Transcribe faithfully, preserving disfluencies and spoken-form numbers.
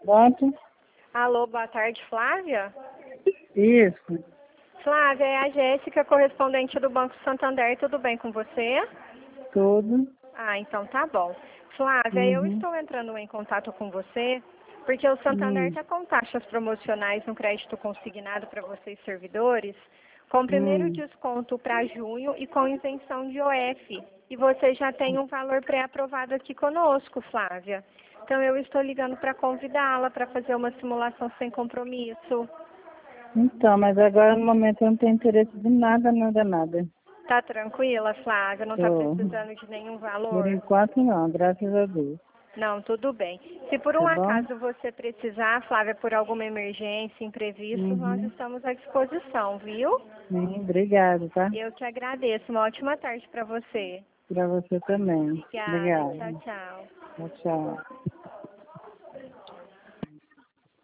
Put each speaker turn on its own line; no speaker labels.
Pronto?
Alô, boa tarde, Flávia?
Isso.
Flávia, é a Jéssica, correspondente do Banco Santander. Tudo bem com você?
Tudo.
Ah, então tá bom. Flávia, eu
Uhum.
estou entrando em contato com você porque o Santander
Hum.
está com taxas promocionais no crédito consignado para vocês servidores, com primeiro
Hum.
desconto para junho e com isenção de O F. E você já tem um valor pré-aprovado aqui conosco, Flávia. Então eu estou ligando para convidá-la para fazer uma simulação sem compromisso.
Então, mas agora no momento eu não tenho interesse de nada, nada, nada.
Tá tranquila, Flávia? Não tá
Tô.
precisando de nenhum
Por
valor?
enquanto não, graças a Deus.
Não, tudo bem. Se por um
Tá bom?
acaso você precisar, Flávia, por alguma emergência, imprevisto, nós
Uhum.
estamos à disposição, viu?
Sim, obrigado, tá?
Eu que agradeço. Uma ótima tarde para você.
Pra você também.
Obrigada. Tchau,
Obrigado.
tchau.
Tchau, tchau.